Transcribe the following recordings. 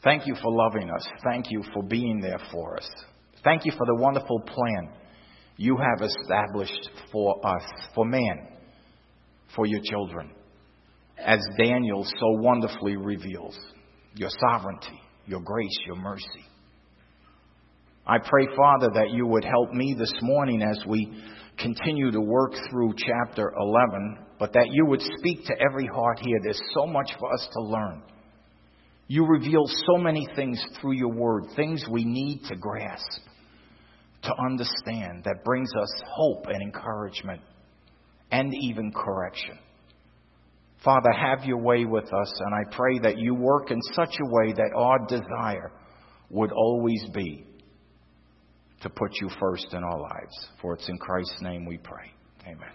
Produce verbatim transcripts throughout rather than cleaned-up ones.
Thank you for loving us. Thank you for being there for us. Thank you for the wonderful plan you have established for us, for man, for your children. As Daniel so wonderfully reveals, your sovereignty, your grace, your mercy. I pray, Father, that you would help me this morning as we continue to work through chapter eleven, but that you would speak to every heart here. There's so much for us to learn. You reveal so many things through your word, things we need to grasp, to understand, that brings us hope and encouragement and even correction. Father, have your way with us, and I pray that you work in such a way that our desire would always be to put you first in our lives. For it's in Christ's name we pray. Amen.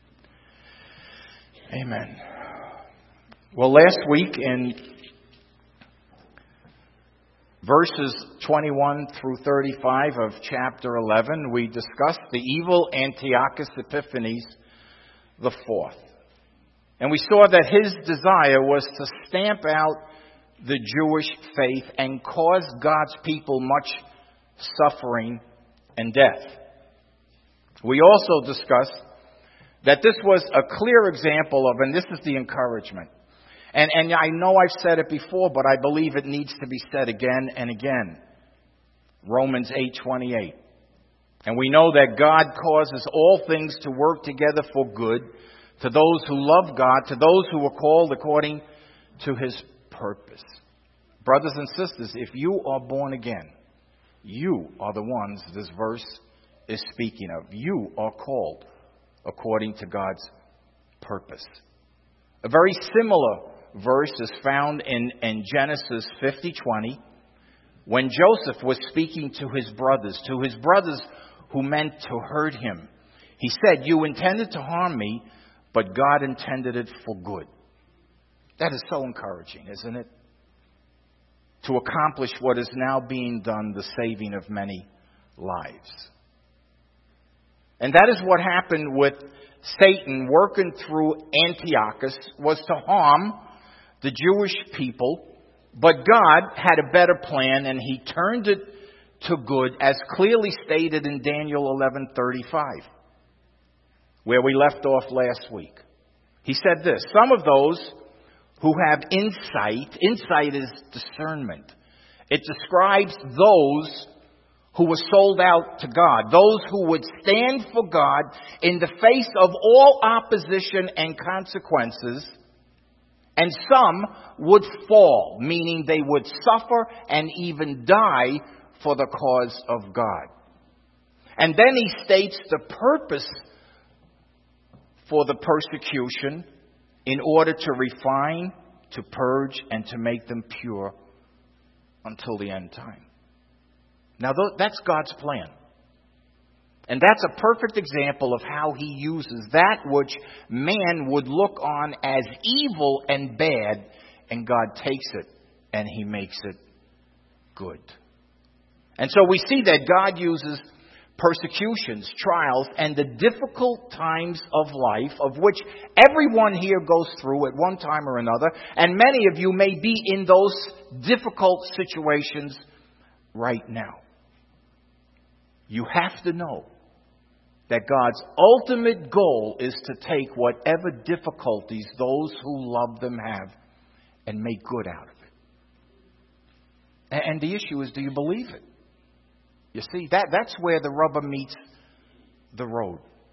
Amen. Well, last week in verses twenty-one through thirty-five of chapter eleven, we discussed the evil Antiochus Epiphanes the fourth. And we saw that his desire was to stamp out the Jewish faith and cause God's people much suffering and death. We also discussed that this was a clear example of, and this is the encouragement. And, and I know I've said it before, but I believe it needs to be said again and again. Romans eight twenty-eight. And we know that God causes all things to work together for good to those who love God, to those who are called according to his purpose. Brothers and sisters, if you are born again, you are the ones this verse is speaking of. You are called according to God's purpose. A very similar verse is found in, in Genesis fifty twenty, when Joseph was speaking to his brothers, to his brothers who meant to hurt him. He said, "You intended to harm me, but God intended it for good." That is so encouraging, isn't it? To accomplish what is now being done, the saving of many lives. And that is what happened with Satan working through Antiochus, was to harm the Jewish people. But God had a better plan, and he turned it to good, as clearly stated in Daniel eleven thirty-five, where we left off last week. He said this: "Some of those who have insight," insight is discernment. It describes those who were sold out to God, those who would stand for God in the face of all opposition and consequences. And some would fall, meaning they would suffer and even die for the cause of God. And then he states the purpose for the persecution, in order to refine, to purge, and to make them pure until the end time. Now, that's God's plan. And that's a perfect example of how he uses that which man would look on as evil and bad, and God takes it and he makes it good. And so we see that God uses persecutions, trials, and the difficult times of life, of which everyone here goes through at one time or another. And many of you may be in those difficult situations right now. You have to know that God's ultimate goal is to take whatever difficulties those who love them have and make good out of it. And the issue is, do you believe it? You see, that, that's where the rubber meets the road.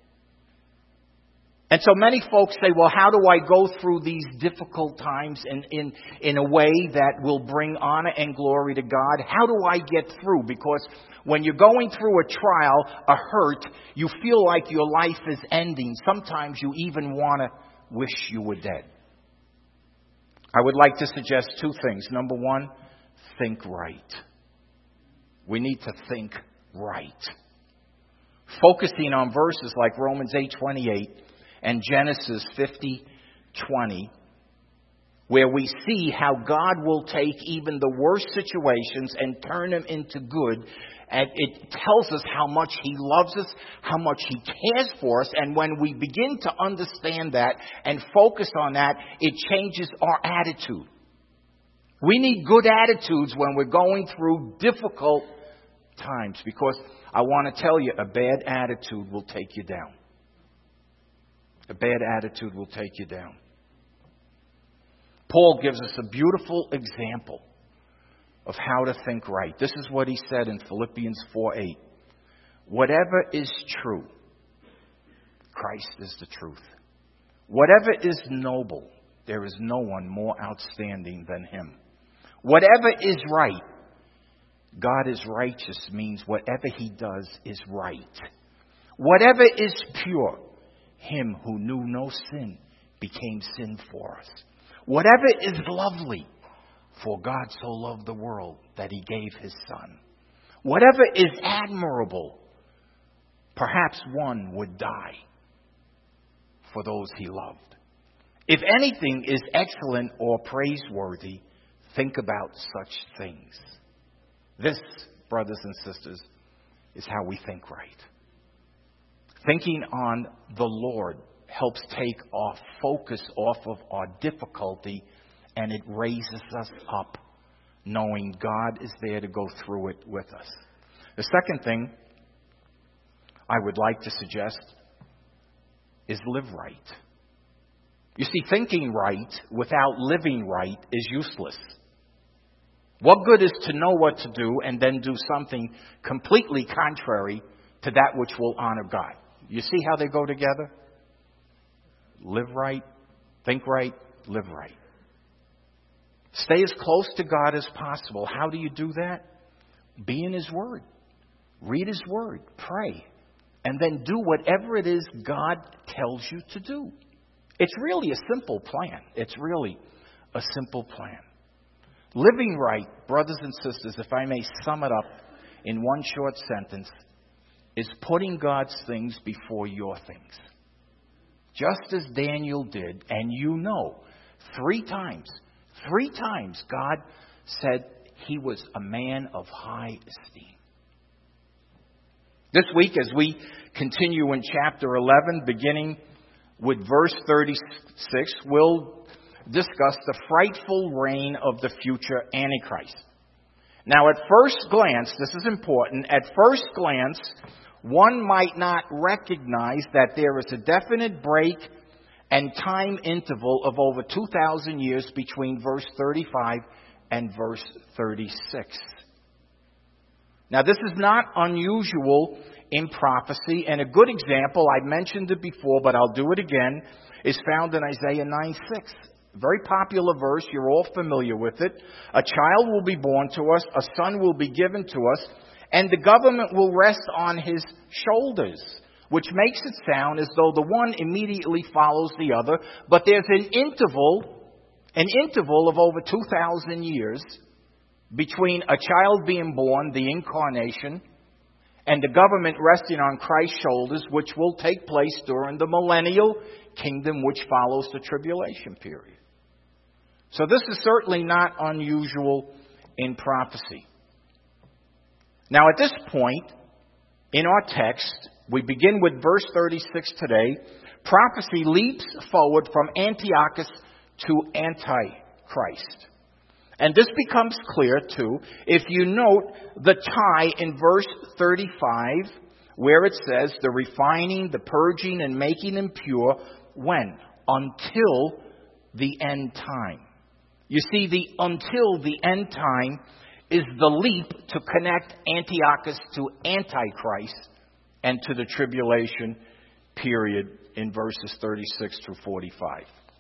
And so many folks say, well, how do I go through these difficult times in, in, in a way that will bring honor and glory to God? How do I get through? Because when you're going through a trial, a hurt, you feel like your life is ending. Sometimes you even want to wish you were dead. I would like to suggest two things. Number one, think right. We need to think right. Focusing on verses like Romans eight twenty-eight and Genesis fifty twenty, where we see how God will take even the worst situations and turn them into good. And it tells us how much he loves us, how much he cares for us. And when we begin to understand that and focus on that, it changes our attitude. We need good attitudes when we're going through difficult times, because I want to tell you, a bad attitude will take you down. A bad attitude will take you down. Paul gives us a beautiful example of how to think right. This is what he said in Philippians four eight. Whatever is true, Christ is the truth. Whatever is noble, there is no one more outstanding than him. Whatever is right, God is righteous means whatever he does is right. Whatever is pure, him who knew no sin became sin for us. Whatever is lovely, for God so loved the world that he gave his Son. Whatever is admirable, perhaps one would die for those he loved. If anything is excellent or praiseworthy, think about such things. This, brothers and sisters, is how we think right. Thinking on the Lord helps take our focus off of our difficulty, and it raises us up, knowing God is there to go through it with us. The second thing I would like to suggest is live right. You see, thinking right without living right is useless. What good is to know what to do and then do something completely contrary to that which will honor God? You see how they go together? Live right, think right, live right. Stay as close to God as possible. How do you do that? Be in his word. Read his word. Pray. And then do whatever it is God tells you to do. It's really a simple plan. It's really a simple plan. Living right, brothers and sisters, if I may sum it up in one short sentence, is putting God's things before your things. Just as Daniel did, and you know, three times, three times God said he was a man of high esteem. This week, as we continue in chapter eleven, beginning with verse thirty-six, we'll discuss the frightful reign of the future Antichrist. Now, at first glance, this is important, at first glance, one might not recognize that there is a definite break and time interval of over two thousand years between verse thirty-five and verse thirty-six. Now, this is not unusual in prophecy, and a good example, I mentioned it before, but I'll do it again, is found in Isaiah nine six. Very popular verse, you're all familiar with it. A child will be born to us, a son will be given to us, and the government will rest on his shoulders, which makes it sound as though the one immediately follows the other, but there's an interval, an interval of over two thousand years between a child being born, the incarnation, and the government resting on Christ's shoulders, which will take place during the millennial kingdom, which follows the tribulation period. So this is certainly not unusual in prophecy. Now, at this point in our text, we begin with verse thirty-six today. Prophecy leaps forward from Antiochus to Antichrist. And this becomes clear, too, if you note the tie in verse thirty-five, where it says, the refining, the purging, and making them pure, when? Until the end time. You see, the until the end time is the leap to connect Antiochus to Antichrist and to the tribulation period in verses thirty-six through forty-five.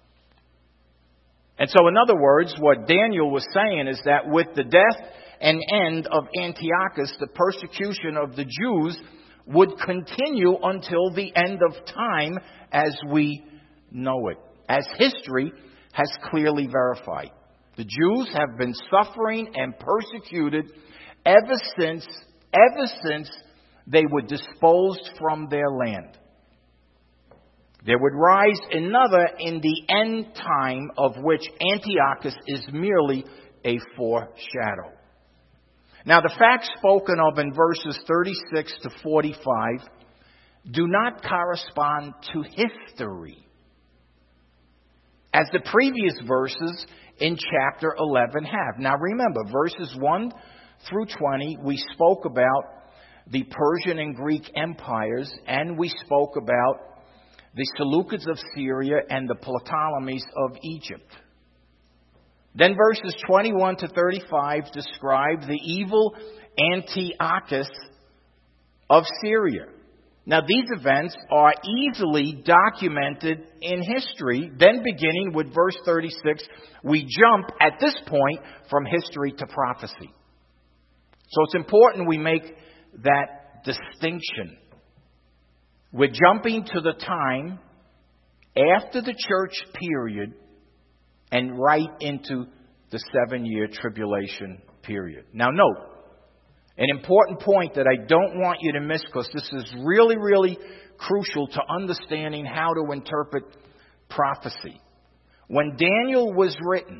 And so, in other words, what Daniel was saying is that with the death and end of Antiochus, the persecution of the Jews would continue until the end of time as we know it, as history has clearly verified. The Jews have been suffering and persecuted ever since, ever since they were disposed from their land. There would rise another in the end time, of which Antiochus is merely a foreshadow. Now, the facts spoken of in verses thirty-six to forty-five do not correspond to history, as the previous verses in chapter eleven have. Now remember, verses one through twenty, we spoke about the Persian and Greek empires, and we spoke about the Seleucids of Syria and the Ptolemies of Egypt. Then verses twenty-one to thirty-five describe the evil Antiochus of Syria. Now these events are easily documented in history. Then beginning with verse thirty-six, we jump at this point from history to prophecy. So it's important we make that distinction. We're jumping to the time after the church period and right into the seven-year tribulation period. Now note, an important point that I don't want you to miss, because this is really, really crucial to understanding how to interpret prophecy. When Daniel was written,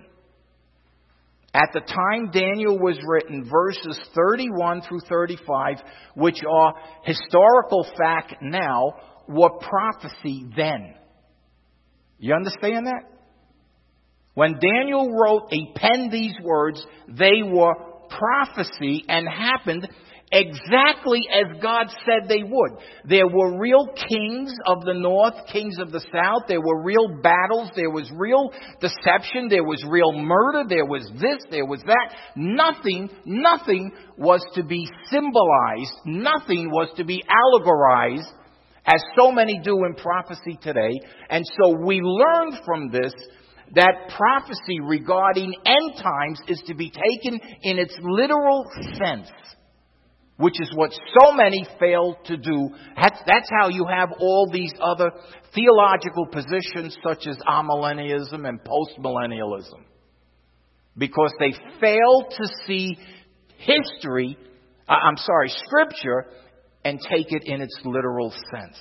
at the time Daniel was written, verses thirty-one through thirty-five, which are historical fact now, were prophecy then. You understand that? When Daniel wrote, he penned these words, they were prophecy and happened exactly as God said they would. There were real kings of the north, kings of the south. There were real battles. There was real deception. There was real murder. There was this. There was that. Nothing, nothing was to be symbolized. Nothing was to be allegorized, as so many do in prophecy today. And so we learned from this that prophecy regarding end times is to be taken in its literal sense, which is what so many fail to do. That's, that's how you have all these other theological positions such as amillennialism and postmillennialism, because they fail to see history, uh, I'm sorry, Scripture, and take it in its literal sense.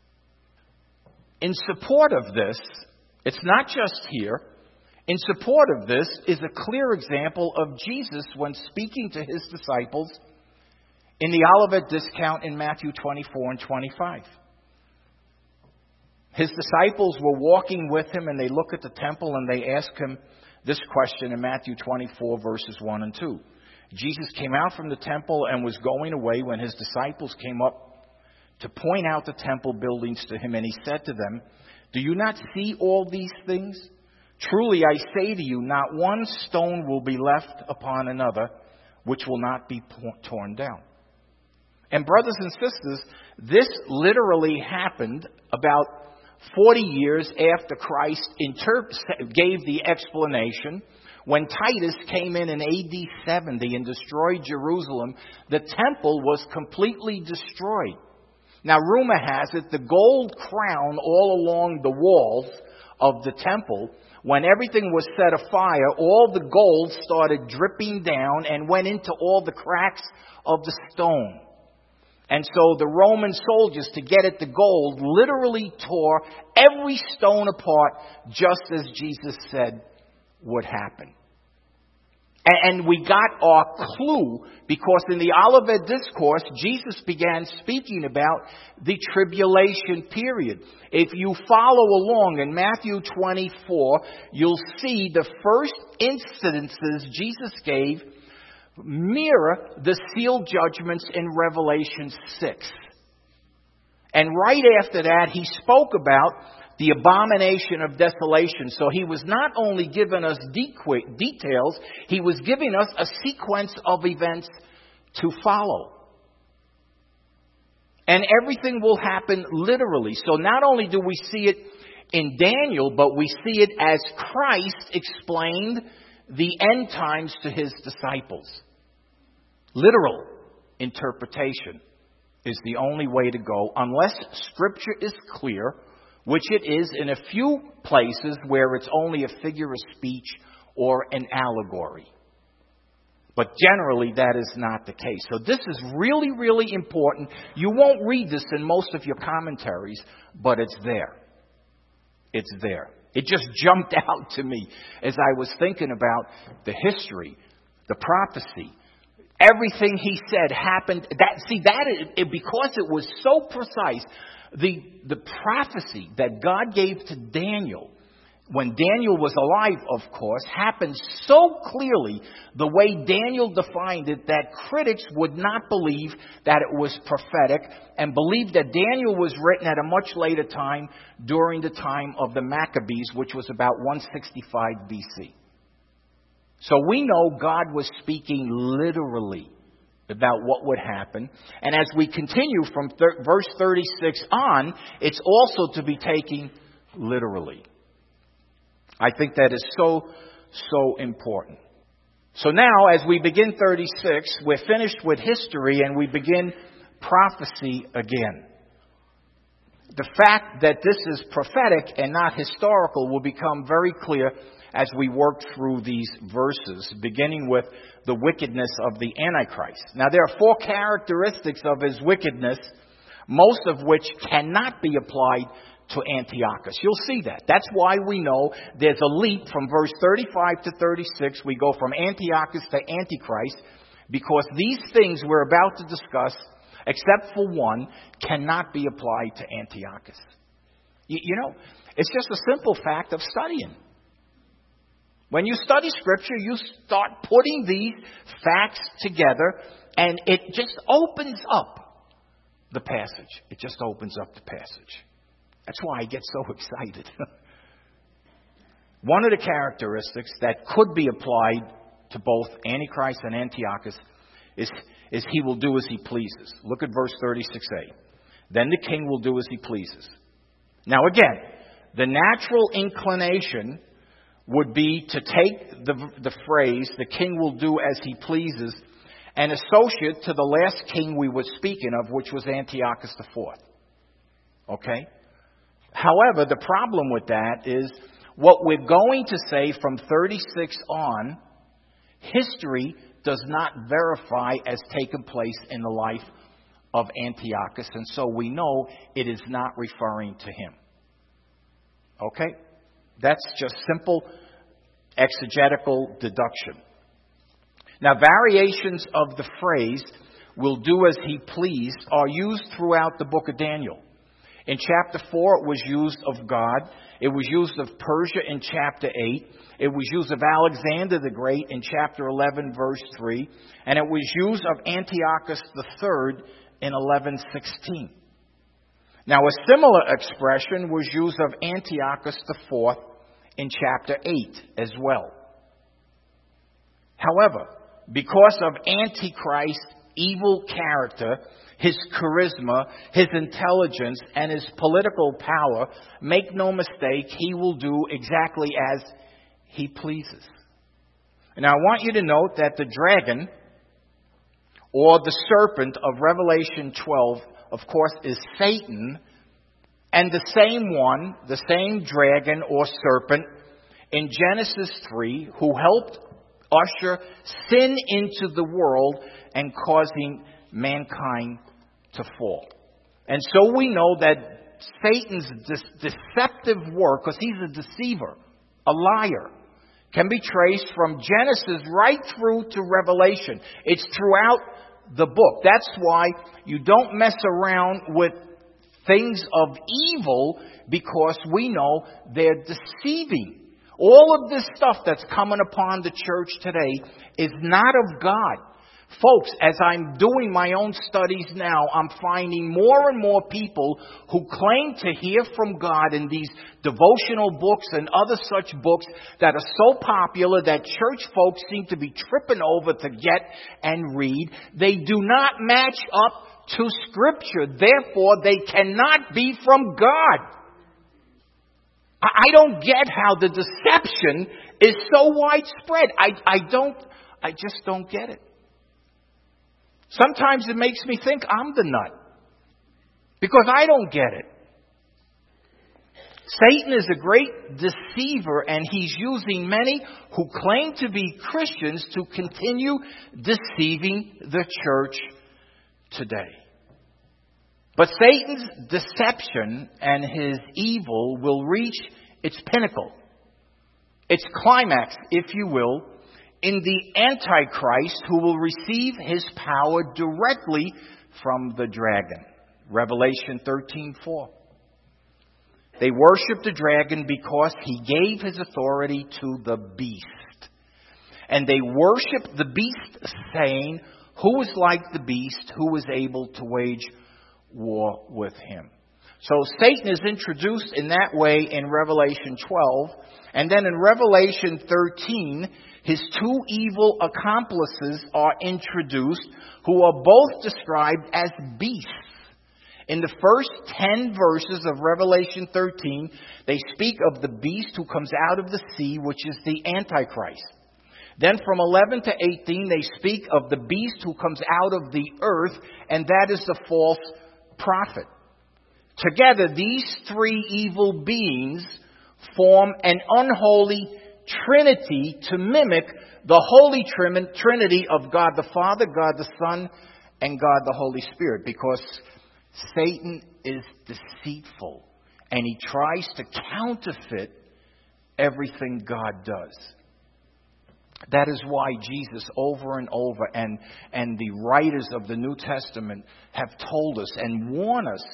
In support of this, it's not just here. In support of this is a clear example of Jesus when speaking to his disciples in the Olivet Discount in Matthew twenty-four and twenty-five. His disciples were walking with him, and they look at the temple and they ask him this question in Matthew twenty-four, verses one and two. Jesus came out from the temple and was going away when his disciples came up to point out the temple buildings to him, and he said to them, "Do you not see all these things? Truly I say to you, not one stone will be left upon another which will not be torn down." And brothers and sisters, this literally happened about forty years after Christ interp- gave the explanation. When Titus came in in A D seventy and destroyed Jerusalem, the temple was completely destroyed. Now, rumor has it the gold crown all along the walls of the temple, when everything was set afire, all the gold started dripping down and went into all the cracks of the stone. And so the Roman soldiers, to get at the gold, literally tore every stone apart, just as Jesus said would happen. And we got our clue because in the Olivet Discourse, Jesus began speaking about the tribulation period. If you follow along in Matthew twenty-four, you'll see the first incidences Jesus gave mirror the sealed judgments in Revelation six. And right after that, he spoke about the abomination of desolation. So he was not only giving us de- details, he was giving us a sequence of events to follow. And everything will happen literally. So not only do we see it in Daniel, but we see it as Christ explained the end times to his disciples. Literal interpretation is the only way to go, unless Scripture is clear, which it is in a few places where it's only a figure of speech or an allegory. But generally, that is not the case. So this is really, really important. You won't read this in most of your commentaries, but it's there. It's there. It just jumped out to me as I was thinking about the history, the prophecy. Everything he said happened. That see that it, because it was so precise. The, the prophecy that God gave to Daniel when Daniel was alive, of course, happened so clearly the way Daniel defined it that critics would not believe that it was prophetic and believed that Daniel was written at a much later time during the time of the Maccabees, which was about one sixty-five B C. So we know God was speaking literally about what would happen. And as we continue from thir- verse thirty-six on, it's also to be taken literally. I think that is so, so important. So now, as we begin thirty-six, we're finished with history and we begin prophecy again. The fact that this is prophetic and not historical will become very clear as we work through these verses, beginning with the wickedness of the Antichrist. Now, there are four characteristics of his wickedness, most of which cannot be applied to Antiochus. You'll see that. That's why we know there's a leap from verse thirty-five to thirty-six. We go from Antiochus to Antichrist, because these things we're about to discuss, except for one, cannot be applied to Antiochus. You, you know, it's just a simple fact of studying. When you study Scripture, you start putting these facts together, and it just opens up the passage. It just opens up the passage. That's why I get so excited. One of the characteristics that could be applied to both Antichrist and Antiochus is, is he will do as he pleases. Look at verse thirty-six a. Then the king will do as he pleases. Now again, the natural inclination would be to take the, the phrase, the king will do as he pleases, and associate to the last king we were speaking of, which was Antiochus the fourth. Okay? However, the problem with that is what we're going to say from thirty-six on, history does not verify as taken place in the life of Antiochus, and so we know it is not referring to him. Okay? That's just simple exegetical deduction. Now, variations of the phrase, will do as he pleased, are used throughout the book of Daniel. In chapter four, it was used of God. It was used of Persia in chapter eight. It was used of Alexander the Great in chapter eleven, verse three. And it was used of Antiochus the third in eleven sixteen. Now, a similar expression was used of Antiochus the fourth in chapter eight as well. However, because of Antichrist's evil character, his charisma, his intelligence, and his political power, make no mistake, he will do exactly as he pleases. Now, I want you to note that the dragon, or the serpent of Revelation twelve, of course, is Satan, and the same one, the same dragon or serpent in Genesis three, who helped usher sin into the world and causing mankind to fall. And so we know that Satan's de- deceptive work, because he's a deceiver, a liar, can be traced from Genesis right through to Revelation. It's throughout the book. That's why you don't mess around with things of evil, because we know they're deceiving. All of this stuff that's coming upon the church today is not of God. Folks, as I'm doing my own studies now, I'm finding more and more people who claim to hear from God in these devotional books and other such books that are so popular that church folks seem to be tripping over to get and read. They do not match up to Scripture. Therefore, they cannot be from God. I don't get how the deception is so widespread. I, I don't, I just don't get it. Sometimes it makes me think I'm the nut, because I don't get it. Satan is a great deceiver, and he's using many who claim to be Christians to continue deceiving the church today. But Satan's deception and his evil will reach its pinnacle, its climax, if you will, in the Antichrist, who will receive his power directly from the dragon. Revelation thirteen four. They worshiped the dragon because he gave his authority to the beast. And they worshiped the beast, saying, who is like the beast, who is able to wage war with him? So Satan is introduced in that way in Revelation twelve. And then in Revelation thirteen, his two evil accomplices are introduced, who are both described as beasts. In the first ten verses of Revelation thirteen, they speak of the beast who comes out of the sea, which is the Antichrist. Then from eleven to eighteen, they speak of the beast who comes out of the earth, and that is the false prophet. Together, these three evil beings form an unholy trinity to mimic the holy trinity of God the Father, God the Son, and God the Holy Spirit. Because Satan is deceitful, and he tries to counterfeit everything God does. That is why Jesus over and over, and, and the writers of the New Testament have told us and warn us,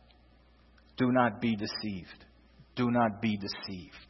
do not be deceived. Do not be deceived.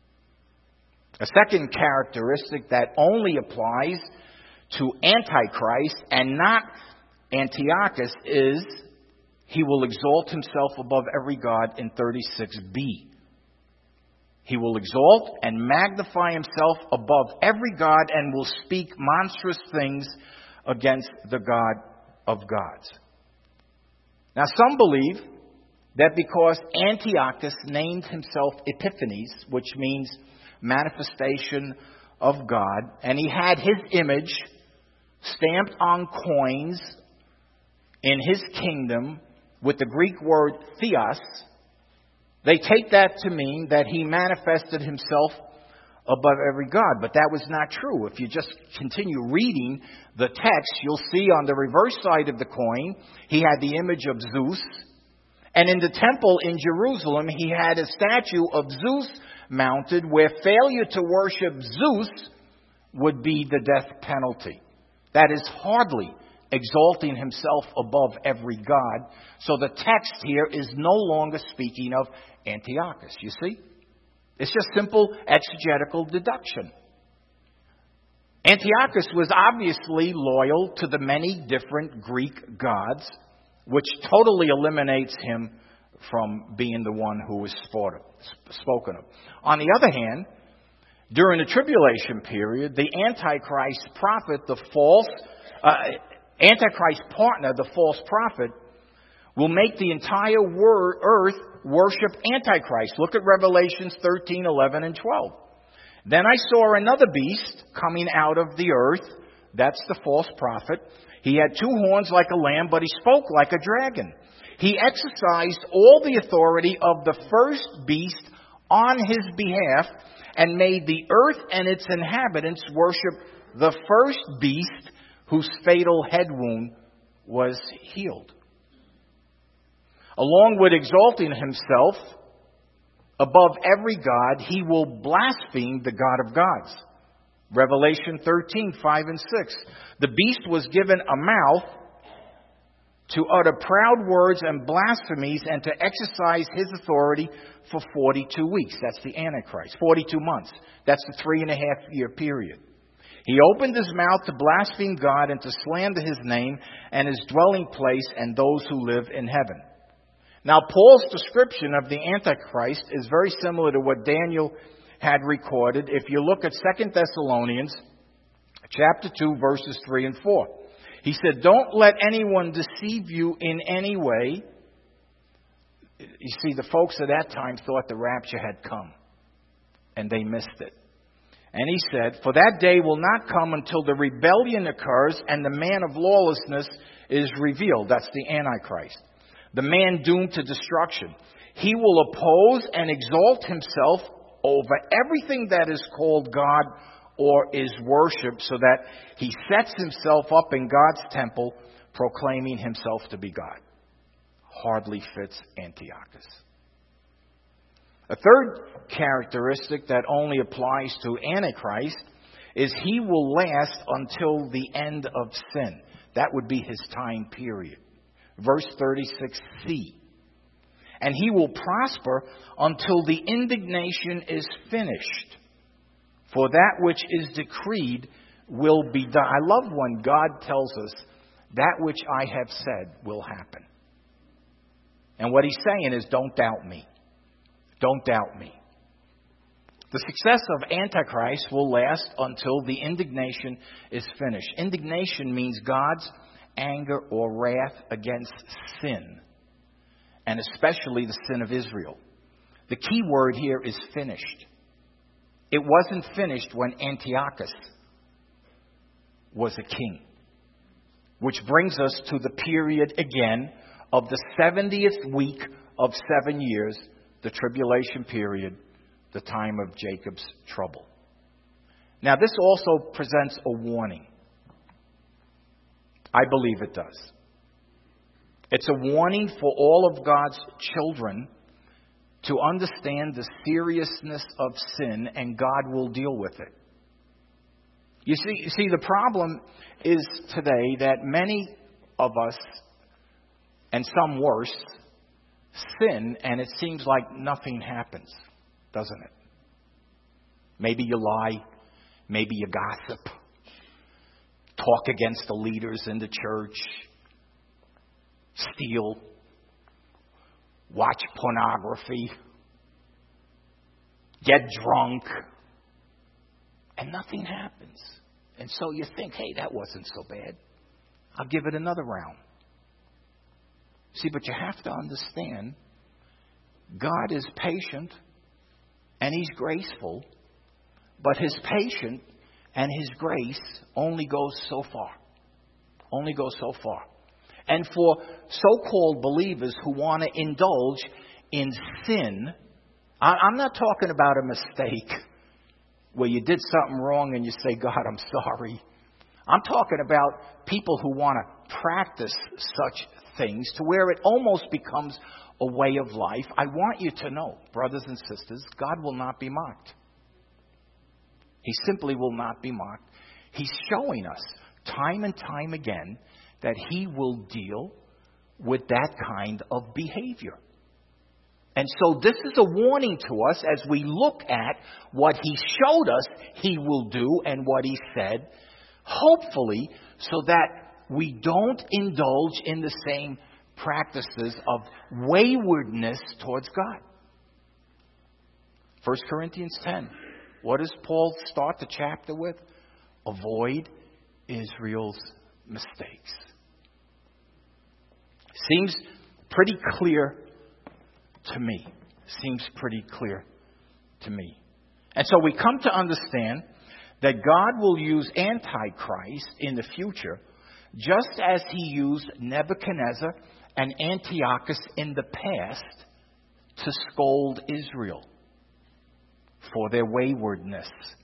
A second characteristic that only applies to Antichrist and not Antiochus is he will exalt himself above every god in thirty-six b. He will exalt and magnify himself above every god and will speak monstrous things against the God of gods. Now, some believe that because Antiochus named himself Epiphanes, which means manifestation of God, and he had his image stamped on coins in his kingdom with the Greek word theos, they take that to mean that he manifested himself above every god. But that was not true. If you just continue reading the text, you'll see on the reverse side of the coin, he had the image of Zeus. And in the temple in Jerusalem, he had a statue of Zeus mounted, where failure to worship Zeus would be the death penalty. That is hardly exalting himself above every god. So the text here is no longer speaking of Antiochus, you see? It's just simple exegetical deduction. Antiochus was obviously loyal to the many different Greek gods, which totally eliminates him from being the one who was spoken of. On the other hand, during the tribulation period, the Antichrist prophet, the false, uh, Antichrist partner, the false prophet, will make the entire wor- earth worship Antichrist. Look at Revelations thirteen, eleven, and twelve. Then I saw another beast coming out of the earth. That's the false prophet. He had two horns like a lamb, but he spoke like a dragon. He exercised all the authority of the first beast on his behalf and made the earth and its inhabitants worship the first beast whose fatal head wound was healed. Along with exalting himself above every god, he will blaspheme the God of gods. Revelation thirteen, five and six. The beast was given a mouth to utter proud words and blasphemies and to exercise his authority for forty-two weeks. That's the Antichrist. forty-two months. That's the three and a half year period. He opened his mouth to blaspheme God and to slander his name and his dwelling place and those who live in heaven. Now, Paul's description of the Antichrist is very similar to what Daniel had recorded. If you look at Second Thessalonians chapter two, verses three and four. He said, don't let anyone deceive you in any way. You see, the folks at that time thought the rapture had come, and they missed it. And he said, for that day will not come until the rebellion occurs and the man of lawlessness is revealed. That's the Antichrist. The man doomed to destruction. He will oppose and exalt himself over everything that is called God or is worshipped, so that he sets himself up in God's temple, proclaiming himself to be God. Hardly fits Antiochus. A third characteristic that only applies to Antichrist is he will last until the end of sin. That would be his time period. Verse thirty-six c. and he will prosper until the indignation is finished. For that which is decreed will be done. I love when God tells us that which I have said will happen. And what he's saying is, don't doubt me. Don't doubt me. The success of Antichrist will last until the indignation is finished. Indignation means God's anger or wrath against sin, and especially the sin of Israel. The key word here is finished. It wasn't finished when Antiochus was a king. Which brings us to the period again of the seventieth week of seven years, the tribulation period, the time of Jacob's trouble. Now, this also presents a warning. I believe it does. It's a warning for all of God's children to understand the seriousness of sin, and God will deal with it. You see, you see, the problem is today that many of us, and some worse, sin, and it seems like nothing happens, doesn't it? Maybe you lie, maybe you gossip, talk against the leaders in the church, steal, watch pornography, get drunk, and nothing happens. And so you think, hey, that wasn't so bad. I'll give it another round. See, but you have to understand, God is patient and he's graceful, but his patience and his grace only goes so far. Only goes so far. And for so-called believers who want to indulge in sin, I'm not talking about a mistake where you did something wrong and you say, God, I'm sorry. I'm talking about people who want to practice such things to where it almost becomes a way of life. I want you to know, brothers and sisters, God will not be mocked. He simply will not be mocked. He's showing us time and time again that he will deal with that kind of behavior. And so this is a warning to us as we look at what he showed us he will do and what he said, hopefully so that we don't indulge in the same practices of waywardness towards God. First Corinthians ten. What does Paul start the chapter with? Avoid Israel's mistakes. Seems pretty clear to me. Seems pretty clear to me. And so we come to understand that God will use Antichrist in the future just as he used Nebuchadnezzar and Antiochus in the past to scold Israel for their waywardness.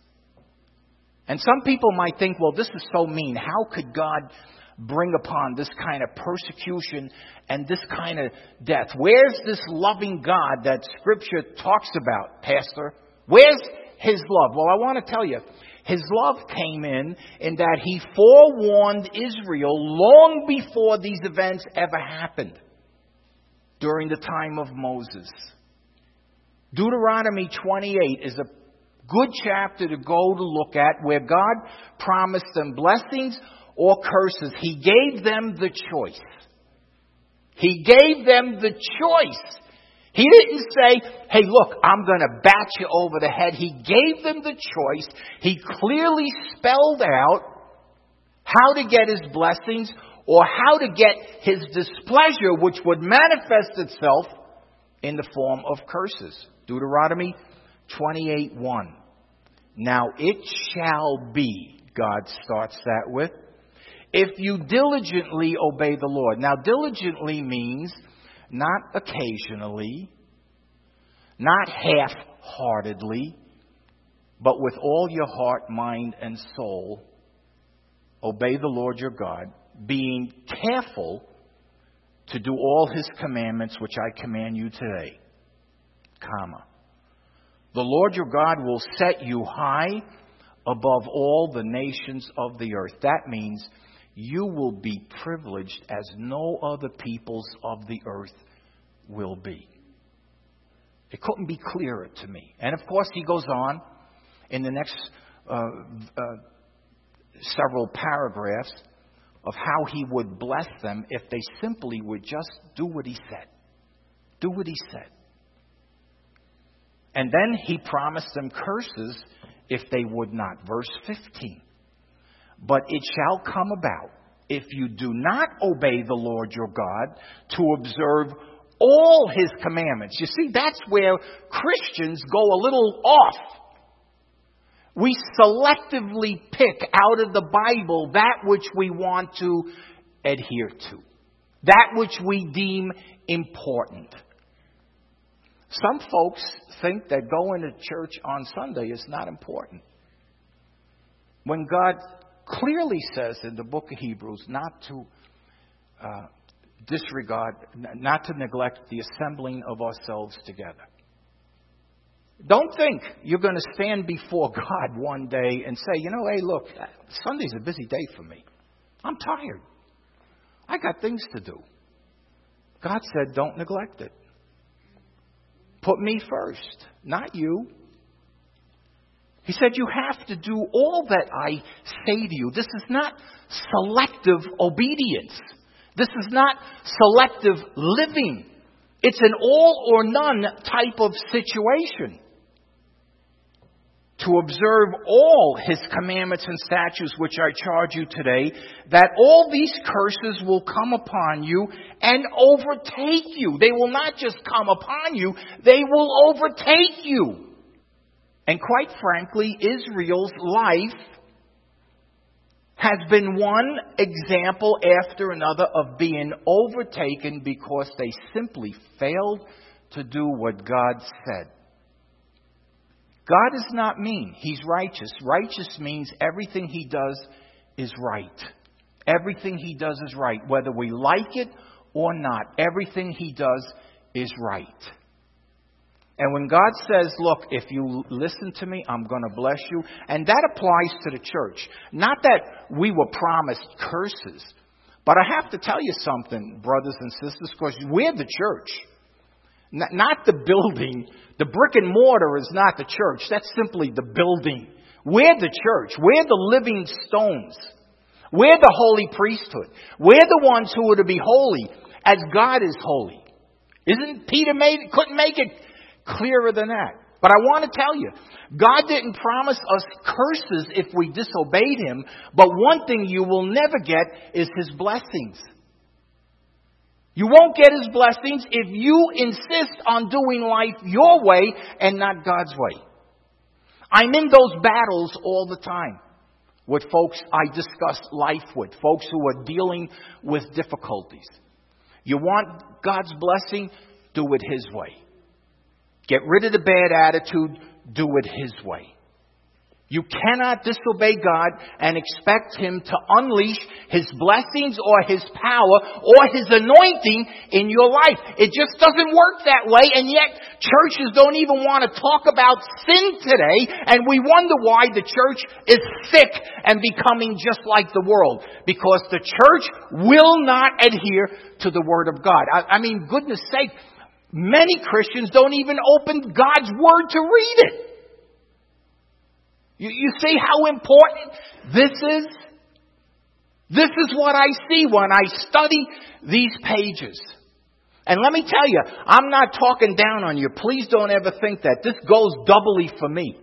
And some people might think, well, this is so mean. How could God bring upon this kind of persecution and this kind of death? Where's this loving God that Scripture talks about, Pastor? Where's his love? Well, I want to tell you, his love came in in that he forewarned Israel long before these events ever happened during the time of Moses. Deuteronomy twenty-eight is a good chapter to go to look at where God promised them blessings or curses. He gave them the choice. He gave them the choice. He didn't say, hey, look, I'm going to bat you over the head. He gave them the choice. He clearly spelled out how to get his blessings or how to get his displeasure, which would manifest itself in the form of curses. Deuteronomy twenty-eight one. Now it shall be, God starts that with, if you diligently obey the Lord. Now diligently means not occasionally, not half-heartedly, but with all your heart, mind, and soul, obey the Lord your God, being careful to do all his commandments which I command you today, comma. The Lord your God will set you high above all the nations of the earth. That means you will be privileged as no other peoples of the earth will be. It couldn't be clearer to me. And of course, he goes on in the next uh, uh, several paragraphs of how he would bless them if they simply would just do what he said. Do what he said. And then he promised them curses if they would not. Verse fifteen. But it shall come about, if you do not obey the Lord your God, to observe all his commandments. You see, that's where Christians go a little off. We selectively pick out of the Bible that which we want to adhere to, that which we deem important. Some folks think that going to church on Sunday is not important, when God clearly says in the book of Hebrews not to uh, disregard, not to neglect the assembling of ourselves together. Don't think you're going to stand before God one day and say, you know, hey, look, Sunday's a busy day for me. I'm tired. I got things to do. God said, don't neglect it. Put me first, not you. He said, you have to do all that I say to you. This is not selective obedience. This is not selective living. It's an all or none type of situation. To observe all his commandments and statutes which I charge you today, that all these curses will come upon you and overtake you. They will not just come upon you, they will overtake you. And quite frankly, Israel's life has been one example after another of being overtaken because they simply failed to do what God said. God is not mean. He's righteous. Righteous means everything he does is right. Everything he does is right. Whether we like it or not, everything he does is right. And when God says, look, if you listen to me, I'm going to bless you. And that applies to the church. Not that we were promised curses. But I have to tell you something, brothers and sisters, because we're the church. Not the building. The brick and mortar is not the church. That's simply the building. We're the church. We're the living stones. We're the holy priesthood. We're the ones who are to be holy as God is holy. Isn't Peter made, couldn't make it clearer than that. But I want to tell you, God didn't promise us curses if we disobeyed him. But one thing you will never get is his blessings. You won't get his blessings if you insist on doing life your way and not God's way. I'm in those battles all the time with folks I discuss life with, folks who are dealing with difficulties. You want God's blessing? Do it his way. Get rid of the bad attitude. Do it his way. You cannot disobey God and expect him to unleash his blessings or his power or his anointing in your life. It just doesn't work that way. And yet churches don't even want to talk about sin today. And we wonder why the church is sick and becoming just like the world. Because the church will not adhere to the word of God. I, I mean, goodness sake, many Christians don't even open God's word to read it. You, you see how important this is? This is what I see when I study these pages. And let me tell you, I'm not talking down on you. Please don't ever think that. This goes doubly for me.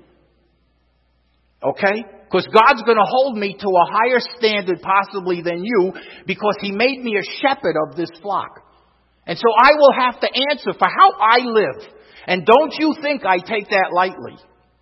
Okay? Because God's going to hold me to a higher standard possibly than you, because he made me a shepherd of this flock. And so I will have to answer for how I live. And don't you think I take that lightly.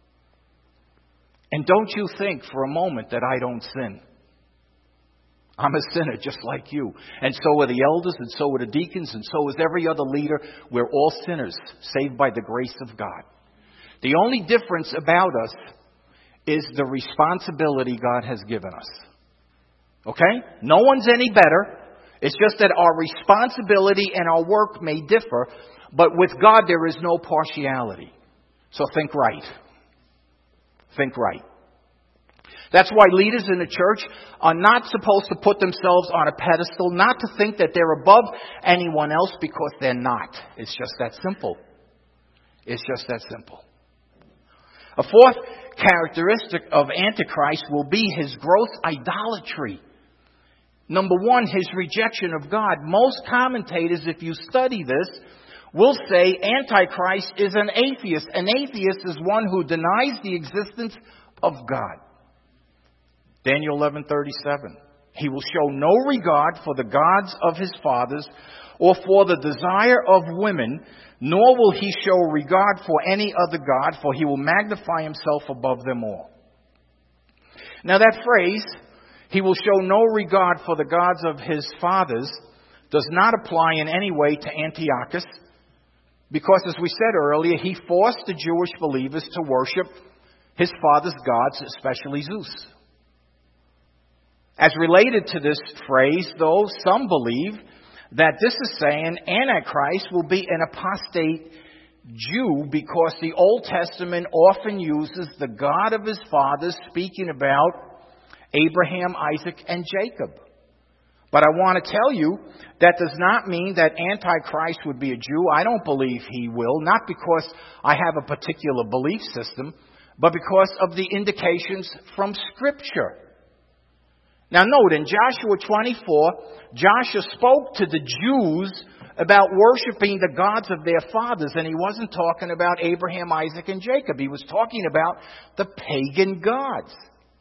And don't you think for a moment that I don't sin. I'm a sinner just like you. And so are the elders, and so are the deacons, and so is every other leader. We're all sinners, saved by the grace of God. The only difference about us is the responsibility God has given us. Okay? No one's any better. It's just that our responsibility and our work may differ, but with God there is no partiality. So think right. Think right. That's why leaders in the church are not supposed to put themselves on a pedestal, not to think that they're above anyone else, because they're not. It's just that simple. It's just that simple. A fourth characteristic of Antichrist will be his gross idolatry. Number one, his rejection of God. Most commentators, if you study this, will say Antichrist is an atheist. An atheist is one who denies the existence of God. Daniel eleven thirty-seven. He will show no regard for the gods of his fathers or for the desire of women, nor will he show regard for any other god, for he will magnify himself above them all. Now that phrase, he will show no regard for the gods of his fathers, does not apply in any way to Antiochus, because as we said earlier, he forced the Jewish believers to worship his father's gods, especially Zeus. As related to this phrase, though, some believe that this is saying Antichrist will be an apostate Jew because the Old Testament often uses the God of his fathers, speaking about Abraham, Isaac, and Jacob. But I want to tell you that does not mean that Antichrist would be a Jew. I don't believe he will, not because I have a particular belief system, but because of the indications from Scripture. Now note, in Joshua twenty-four, Joshua spoke to the Jews about worshiping the gods of their fathers, and he wasn't talking about Abraham, Isaac, and Jacob. He was talking about the pagan gods.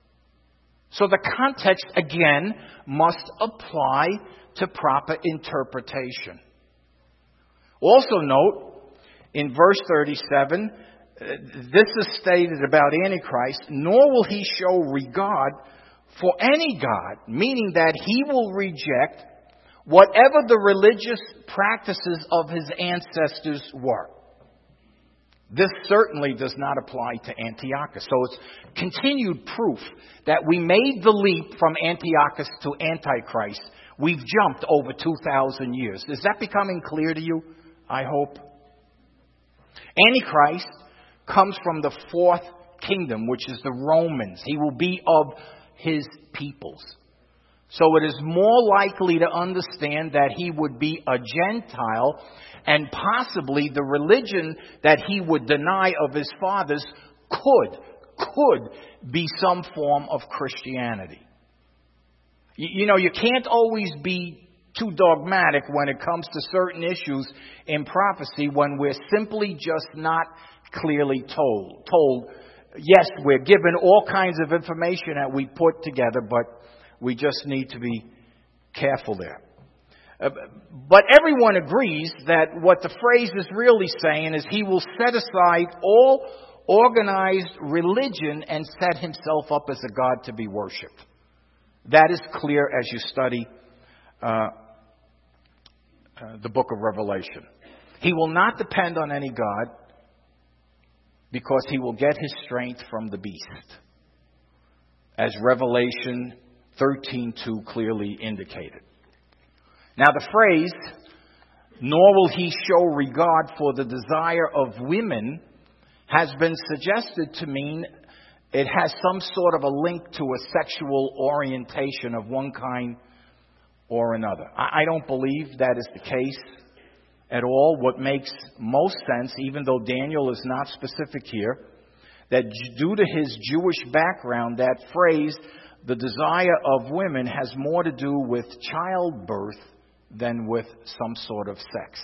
So the context, again, must apply to proper interpretation. Also note, in verse thirty-seven, this is stated about Antichrist, nor will he show regard for any god, meaning that he will reject whatever the religious practices of his ancestors were. This certainly does not apply to Antiochus. So it's continued proof that we made the leap from Antiochus to Antichrist. We've jumped over two thousand years. Is that becoming clear to you? I hope. Antichrist comes from the fourth kingdom, which is the Romans. He will be of his peoples. So it is more likely to understand that he would be a Gentile, and possibly the religion that he would deny of his fathers could, could be some form of Christianity. You, you know, you can't always be too dogmatic when it comes to certain issues in prophecy when we're simply just not clearly told. Told, yes, we're given all kinds of information that we put together, but we just need to be careful there. Uh, but everyone agrees that what the phrase is really saying is he will set aside all organized religion and set himself up as a god to be worshipped. That is clear as you study uh, uh, the book of Revelation. He will not depend on any god because he will get his strength from the beast, as Revelation thirteen two clearly indicated. Now the phrase, nor will he show regard for the desire of women, has been suggested to mean it has some sort of a link to a sexual orientation of one kind or another. I don't believe that is the case at all. What makes most sense, even though Daniel is not specific here, that due to his Jewish background, that phrase, the desire of women, has more to do with childbirth than with some sort of sex.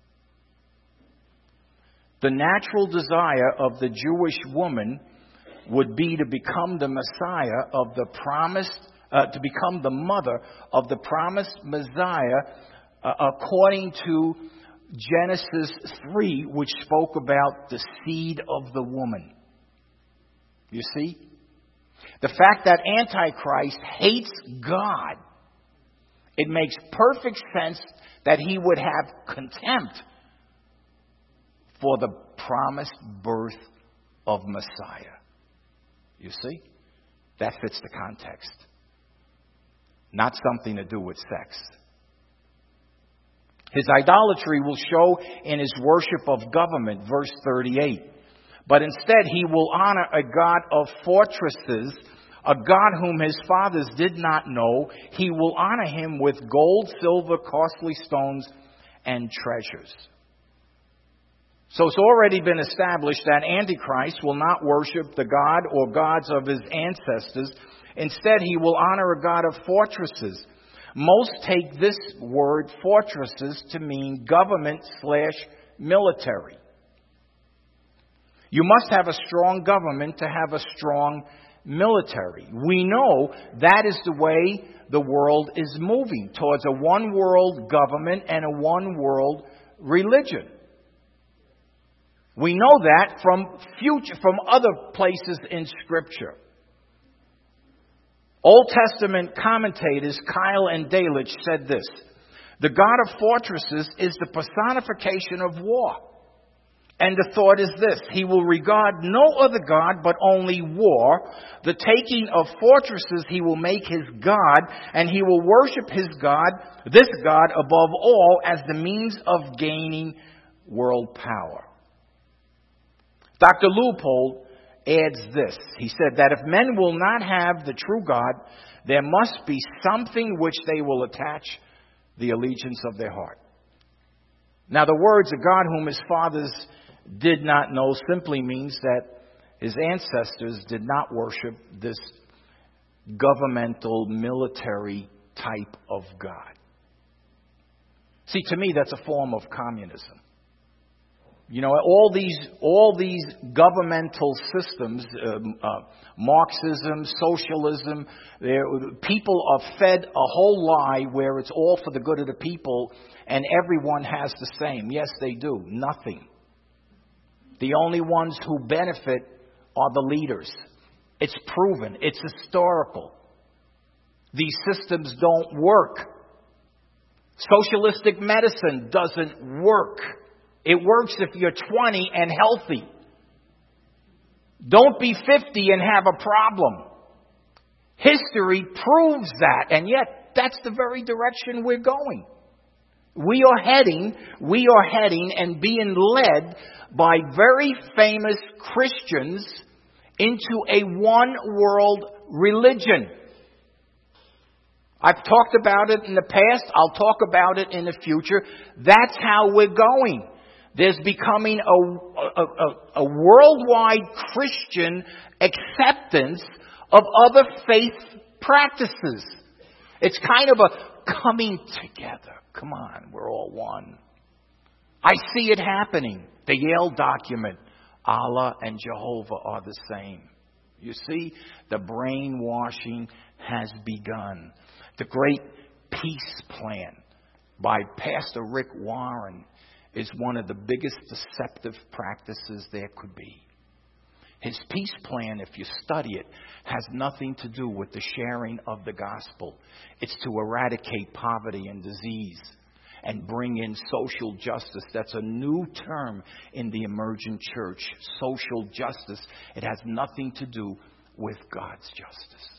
The natural desire of the Jewish woman would be to become the Messiah of the promised, uh, to become the mother of the promised Messiah, uh, according to Genesis three, which spoke about the seed of the woman. You see? The fact that Antichrist hates God, it makes perfect sense that he would have contempt for the promised birth of Messiah. You see? That fits the context. Not something to do with sex. His idolatry will show in his worship of government, verse thirty-eight. But instead he will honor a god of fortresses, a God whom his fathers did not know. He will honor him with gold, silver, costly stones, and treasures. So it's already been established that Antichrist will not worship the God or gods of his ancestors. Instead, he will honor a God of fortresses. Most take this word fortresses to mean government slash military. You must have a strong government to have a strong military. We know that is the way the world is moving, towards a one world government and a one world religion. We know that from future, from other places in Scripture. Old Testament commentators Kyle and Delitzsch said this: the God of fortresses is the personification of war. And the thought is this: he will regard no other God but only war. The taking of fortresses he will make his God, and he will worship his God, this God above all, as the means of gaining world power. Doctor Leupold adds this. He said that if men will not have the true God, there must be something which they will attach the allegiance of their heart. Now, the words "a God whom his fathers did not know" simply means that his ancestors did not worship this governmental, military type of God. See, to me, that's a form of communism. You know, all these all these governmental systems, um, uh, Marxism, socialism, people are fed a whole lie where it's all for the good of the people and everyone has the same. Yes, they do. Nothing. The only ones who benefit are the leaders. It's proven. It's historical. These systems don't work. Socialistic medicine doesn't work. It works if you're twenty and healthy. Don't be fifty and have a problem. History proves that, and yet that's the very direction we're going. We are heading, we are heading and being led by very famous Christians into a one world religion. I've talked about it in the past. I'll talk about it in the future. That's how we're going. There's becoming a, a, a, a worldwide Christian acceptance of other faith practices. It's kind of a coming together. Come on, we're all one. I see it happening. The Yale document, Allah and Jehovah are the same. You see, the brainwashing has begun. The Great Peace Plan by Pastor Rick Warren is one of the biggest deceptive practices there could be. His peace plan, if you study it, has nothing to do with the sharing of the gospel. It's to eradicate poverty and disease and bring in social justice. That's a new term in the emergent church, social justice. It has nothing to do with God's justice.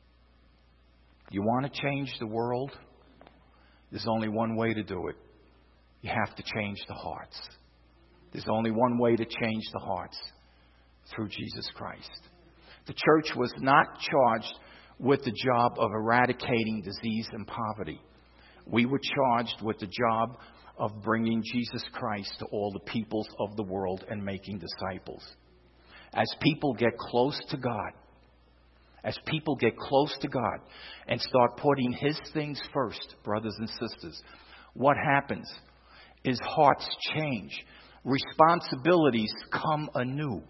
You want to change the world? There's only one way to do it. You have to change the hearts. There's only one way to change the hearts: through Jesus Christ. The church was not charged with the job of eradicating disease and poverty. We were charged with the job of bringing Jesus Christ to all the peoples of the world and making disciples. As people get close to God, as people get close to God and start putting His things first, brothers and sisters, what happens is hearts change. Responsibilities come anew.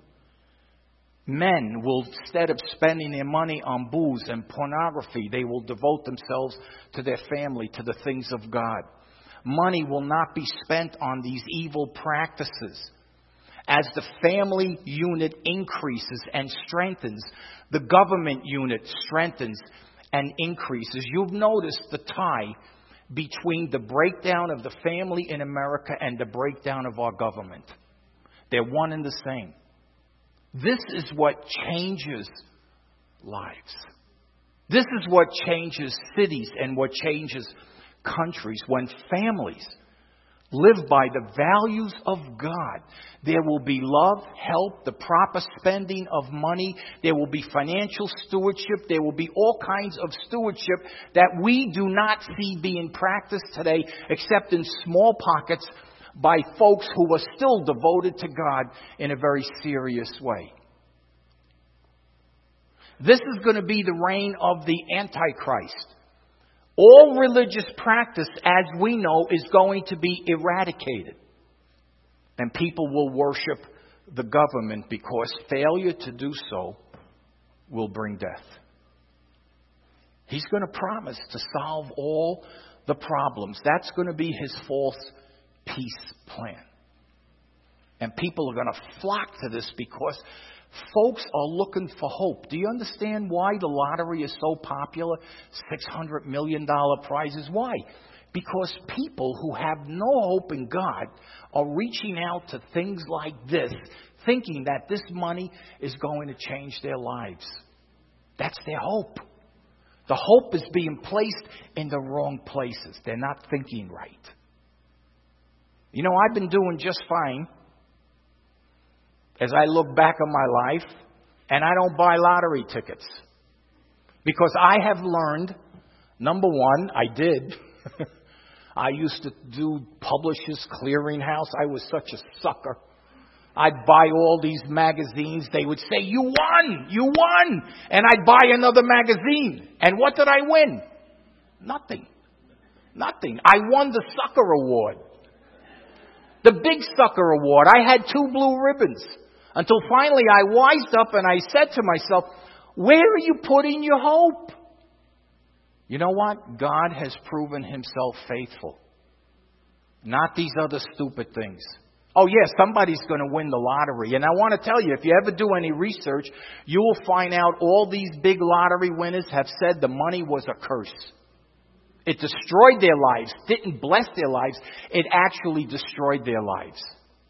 Men will, instead of spending their money on booze and pornography, they will devote themselves to their family, to the things of God. Money will not be spent on these evil practices. As the family unit increases and strengthens, the government unit strengthens and increases. You've noticed the tie between the breakdown of the family in America and the breakdown of our government. They're one and the same. This is what changes lives. This is what changes cities and what changes countries. When families live by the values of God, there will be love, help, the proper spending of money. There will be financial stewardship. There will be all kinds of stewardship that we do not see being practiced today, except in small pockets by folks who are still devoted to God in a very serious way. This is going to be the reign of the Antichrist. All religious practice, as we know, is going to be eradicated. And people will worship the government because failure to do so will bring death. He's going to promise to solve all the problems. That's going to be his false peace plan. And people are going to flock to this because folks are looking for hope. Do you understand why the lottery is so popular? six hundred million dollars prizes. Why? Because people who have no hope in God are reaching out to things like this, thinking that this money is going to change their lives. That's their hope. The hope is being placed in the wrong places. They're not thinking right. You know, I've been doing just fine as I look back on my life, and I don't buy lottery tickets. Because I have learned, number one, I did. I used to do Publishers Clearinghouse. I was such a sucker. I'd buy all these magazines. They would say, you won! You won! And I'd buy another magazine. And what did I win? Nothing. Nothing. I won the Sucker Award. The Big Sucker Award. I had two blue ribbons. Until finally I wised up and I said to myself, where are you putting your hope? You know what? God has proven himself faithful. Not these other stupid things. Oh, yes, somebody's going to win the lottery. And I want to tell you, if you ever do any research, you will find out all these big lottery winners have said the money was a curse. It destroyed their lives, didn't bless their lives. It actually destroyed their lives.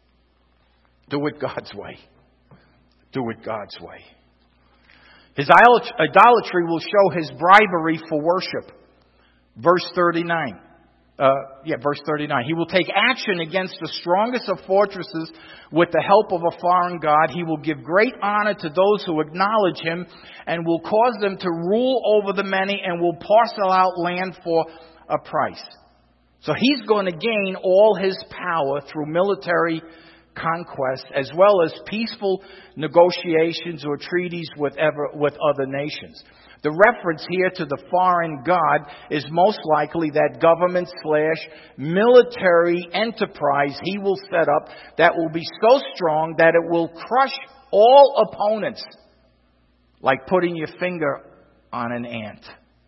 Do it God's way. Do it God's way. His idolatry will show his bribery for worship. Verse thirty-nine. Uh, yeah, verse thirty-nine. He will take action against the strongest of fortresses with the help of a foreign god. He will give great honor to those who acknowledge him and will cause them to rule over the many and will parcel out land for a price. So he's going to gain all his power through military conquest as well as peaceful negotiations or treaties with, ever, with other nations. The reference here to the foreign god is most likely that government slash military enterprise he will set up that will be so strong that it will crush all opponents, like putting your finger on an ant.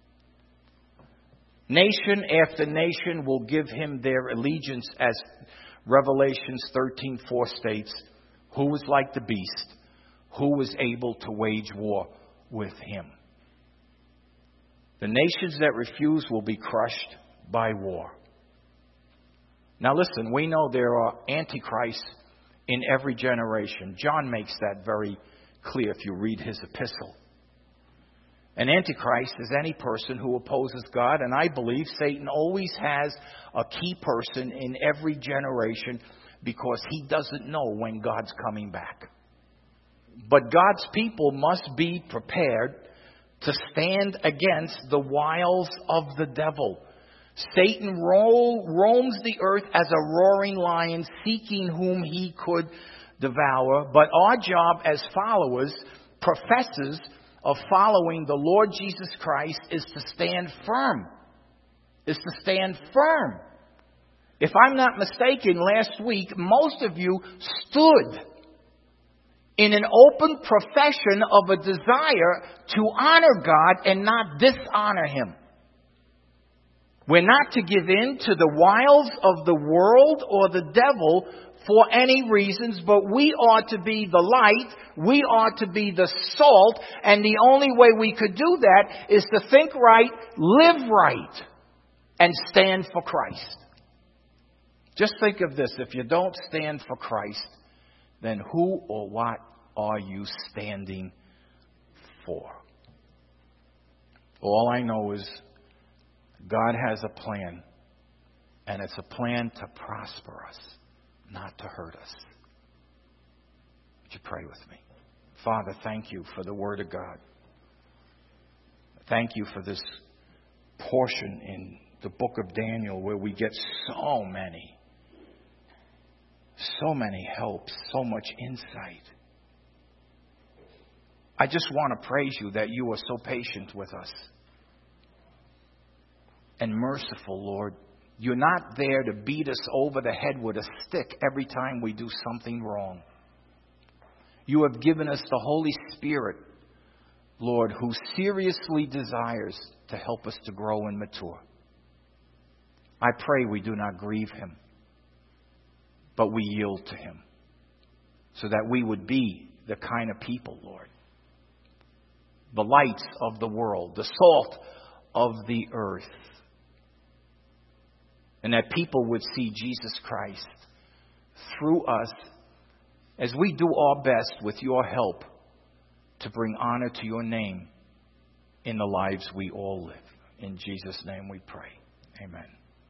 Nation after nation will give him their allegiance, as Revelations thirteen four states, who was like the beast, who was able to wage war with him. The nations that refuse will be crushed by war. Now listen, we know there are antichrists in every generation. John makes that very clear if you read his epistle. An antichrist is any person who opposes God, and I believe Satan always has a key person in every generation because he doesn't know when God's coming back. But God's people must be prepared to stand against the wiles of the devil. Satan ro- roams the earth as a roaring lion, seeking whom he could devour. But our job as followers, professors of following the Lord Jesus Christ, is to stand firm. Is to stand firm. If I'm not mistaken, last week, most of you stood in an open profession of a desire to honor God and not dishonor him. We're not to give in to the wiles of the world or the devil for any reasons, but we ought to be the light, we ought to be the salt, and the only way we could do that is to think right, live right, and stand for Christ. Just think of this, if you don't stand for Christ, then who or what are you standing for? All I know is God has a plan, and it's a plan to prosper us, not to hurt us. Would you pray with me? Father, thank you for the Word of God. Thank you for this portion in the book of Daniel where we get so many So many helps, so much insight. I just want to praise you that you are so patient with us and merciful, Lord. You're not there to beat us over the head with a stick every time we do something wrong. You have given us the Holy Spirit, Lord, who seriously desires to help us to grow and mature. I pray we do not grieve him, but we yield to him so that we would be the kind of people, Lord, the lights of the world, the salt of the earth, and that people would see Jesus Christ through us as we do our best with your help to bring honor to your name in the lives we all live. In Jesus' name we pray. Amen.